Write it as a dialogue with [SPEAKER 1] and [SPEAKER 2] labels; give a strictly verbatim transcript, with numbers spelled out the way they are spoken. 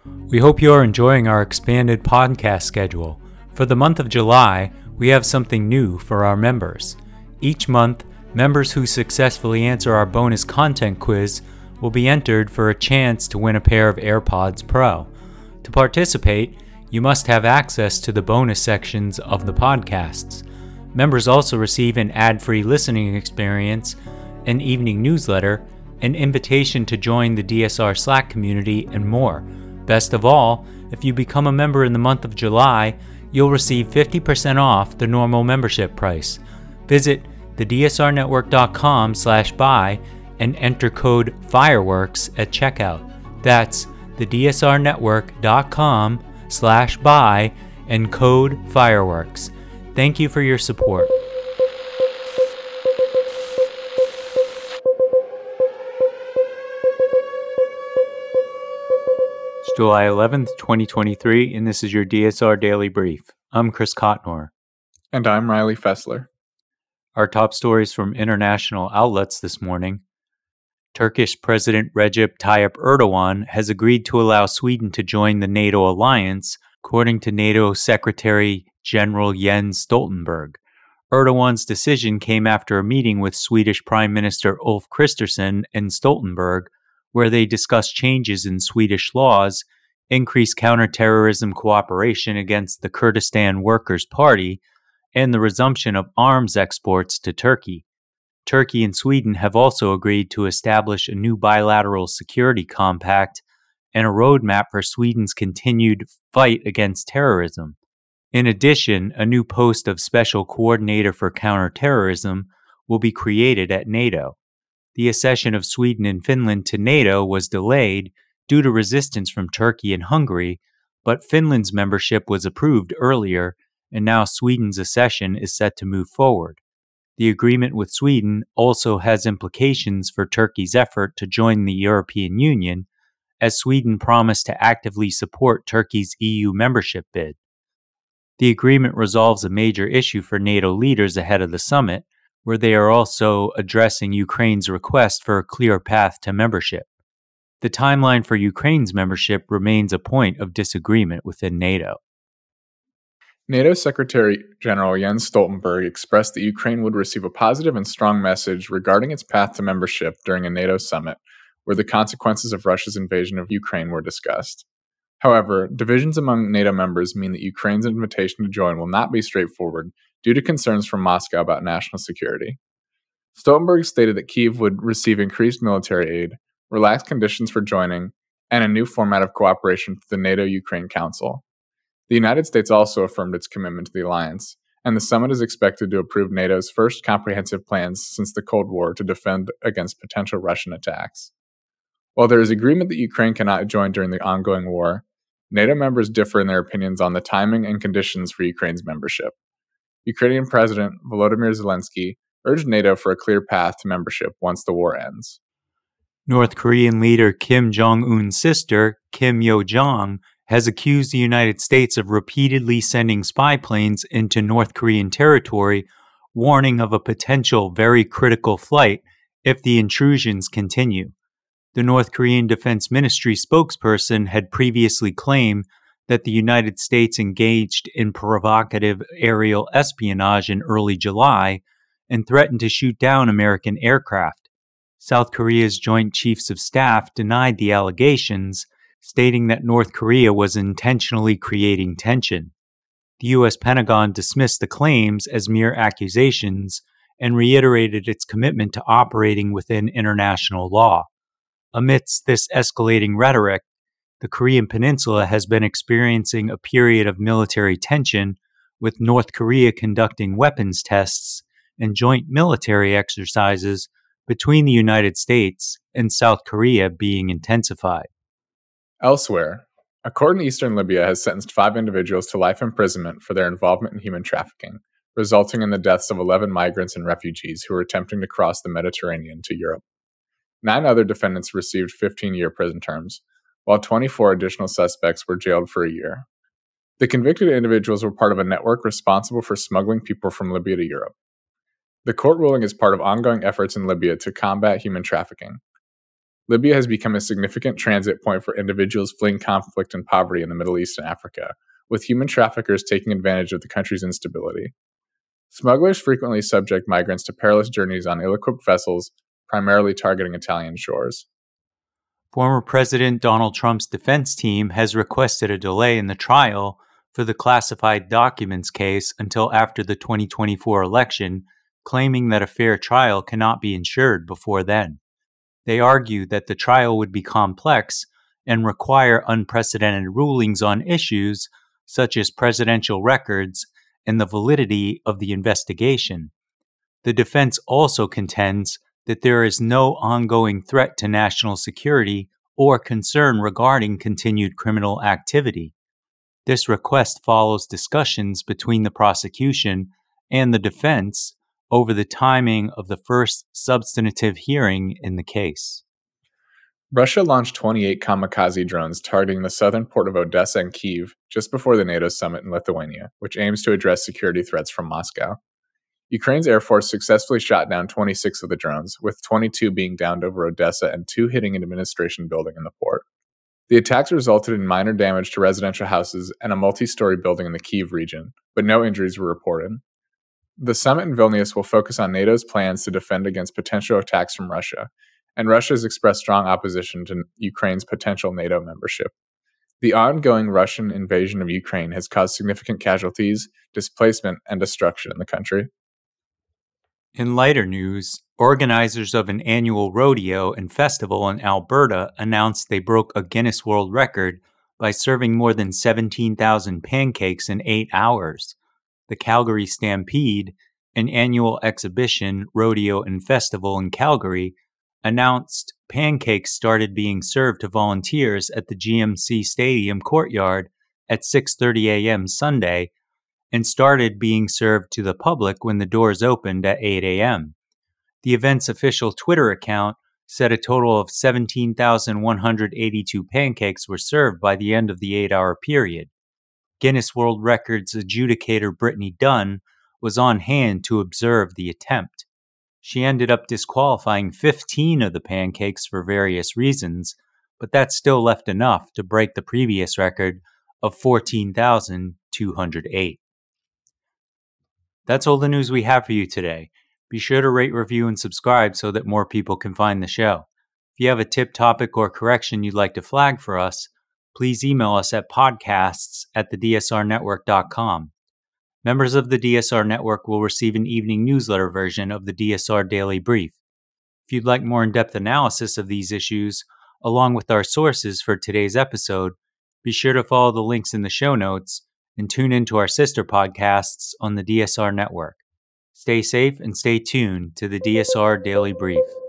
[SPEAKER 1] We hope you are enjoying our expanded podcast schedule. For the month of July, we have something new for our members. Each month, members who successfully answer our bonus content quiz will be entered for a chance to win a pair of AirPods Pro. To participate, you must have access to the bonus sections of the podcasts. Members also receive an ad-free listening experience, an evening newsletter, an invitation to join the D S R Slack community, and more. Best of all, if you become a member in the month of July, you'll receive fifty percent off the normal membership price. Visit the D S R network dot com slash buy and enter code FIREWORKS at checkout. That's the D S R network dot com slash buy and code FIREWORKS. Thank you for your support. It's July eleventh, twenty twenty-three, and this is your D S R Daily Brief. I'm Chris Cotnor.
[SPEAKER 2] And I'm Riley Fessler.
[SPEAKER 1] Our top stories from international outlets this morning. Turkish President Recep Tayyip Erdogan has agreed to allow Sweden to join the NATO alliance, according to NATO Secretary General Jens Stoltenberg. Erdogan's decision came after a meeting with Swedish Prime Minister Ulf Kristersson and Stoltenberg, where they discussed changes in Swedish laws, increased counterterrorism cooperation against the Kurdistan Workers' Party, and the resumption of arms exports to Turkey. Turkey and Sweden have also agreed to establish a new bilateral security compact and a roadmap for Sweden's continued fight against terrorism. In addition, a new post of Special Coordinator for Counterterrorism will be created at NATO. The accession of Sweden and Finland to NATO was delayed due to resistance from Turkey and Hungary, but Finland's membership was approved earlier, and now Sweden's accession is set to move forward. The agreement with Sweden also has implications for Turkey's effort to join the European Union, as Sweden promised to actively support Turkey's E U membership bid. The agreement resolves a major issue for NATO leaders ahead of the summit, where they are also addressing Ukraine's request for a clear path to membership. The timeline for Ukraine's membership remains a point of disagreement within NATO.
[SPEAKER 2] NATO Secretary General Jens Stoltenberg expressed that Ukraine would receive a positive and strong message regarding its path to membership during a NATO summit, where the consequences of Russia's invasion of Ukraine were discussed. However, divisions among NATO members mean that Ukraine's invitation to join will not be straightforward due to concerns from Moscow about national security. Stoltenberg stated that Kyiv would receive increased military aid, relaxed conditions for joining, and a new format of cooperation through the NATO-Ukraine Council. The United States also affirmed its commitment to the alliance, and the summit is expected to approve NATO's first comprehensive plans since the Cold War to defend against potential Russian attacks. While there is agreement that Ukraine cannot join during the ongoing war, NATO members differ in their opinions on the timing and conditions for Ukraine's membership. Ukrainian President Volodymyr Zelensky urged NATO for a clear path to membership once the war ends.
[SPEAKER 1] North Korean leader Kim Jong-un's sister, Kim Yo-jong, has accused the United States of repeatedly sending spy planes into North Korean territory, warning of a potential very critical flight if the intrusions continue. The North Korean Defense Ministry spokesperson had previously claimed that the United States engaged in provocative aerial espionage in early July and threatened to shoot down American aircraft. South Korea's Joint Chiefs of Staff denied the allegations, stating that North Korea was intentionally creating tension. The U S Pentagon dismissed the claims as mere accusations and reiterated its commitment to operating within international law. Amidst this escalating rhetoric, the Korean Peninsula has been experiencing a period of military tension, with North Korea conducting weapons tests and joint military exercises between the United States and South Korea being intensified.
[SPEAKER 2] Elsewhere, a court in eastern Libya has sentenced five individuals to life imprisonment for their involvement in human trafficking, resulting in the deaths of eleven migrants and refugees who were attempting to cross the Mediterranean to Europe. Nine other defendants received fifteen-year prison terms, while twenty-four additional suspects were jailed for a year. The convicted individuals were part of a network responsible for smuggling people from Libya to Europe. The court ruling is part of ongoing efforts in Libya to combat human trafficking. Libya has become a significant transit point for individuals fleeing conflict and poverty in the Middle East and Africa, with human traffickers taking advantage of the country's instability. Smugglers frequently subject migrants to perilous journeys on ill-equipped vessels, primarily targeting Italian shores.
[SPEAKER 1] Former President Donald Trump's defense team has requested a delay in the trial for the classified documents case until after the twenty twenty-four election, claiming that a fair trial cannot be ensured before then. They argue that the trial would be complex and require unprecedented rulings on issues such as presidential records and the validity of the investigation. The defense also contends that there is no ongoing threat to national security or concern regarding continued criminal activity. This request follows discussions between the prosecution and the defense over the timing of the first substantive hearing in the case.
[SPEAKER 2] Russia launched twenty-eight kamikaze drones targeting the southern port of Odessa and Kyiv just before the NATO summit in Lithuania, which aims to address security threats from Moscow. Ukraine's Air Force successfully shot down twenty-six of the drones, with twenty-two being downed over Odessa and two hitting an administration building in the port. The attacks resulted in minor damage to residential houses and a multi-story building in the Kyiv region, but no injuries were reported. The summit in Vilnius will focus on NATO's plans to defend against potential attacks from Russia, and Russia has expressed strong opposition to Ukraine's potential NATO membership. The ongoing Russian invasion of Ukraine has caused significant casualties, displacement, and destruction in the country.
[SPEAKER 1] In lighter news, organizers of an annual rodeo and festival in Alberta announced they broke a Guinness World Record by serving more than seventeen thousand pancakes in eight hours. The Calgary Stampede, an annual exhibition, rodeo, and festival in Calgary, announced pancakes started being served to volunteers at the G M C Stadium courtyard at six thirty a.m. Sunday, and started being served to the public when the doors opened at eight a.m. The event's official Twitter account said a total of seventeen thousand one hundred eighty-two pancakes were served by the end of the eight-hour period. Guinness World Records adjudicator Brittany Dunn was on hand to observe the attempt. She ended up disqualifying fifteen of the pancakes for various reasons, but that still left enough to break the previous record of fourteen thousand two hundred eight. That's all the news we have for you today. Be sure to rate, review, and subscribe so that more people can find the show. If you have a tip, topic, or correction you'd like to flag for us, please email us at podcasts at the d s r network dot com. Members of the D S R Network will receive an evening newsletter version of the D S R Daily Brief. If you'd like more in-depth analysis of these issues, along with our sources for today's episode, be sure to follow the links in the show notes and tune into our sister podcasts on the D S R Network. Stay safe and stay tuned to the D S R Daily Brief.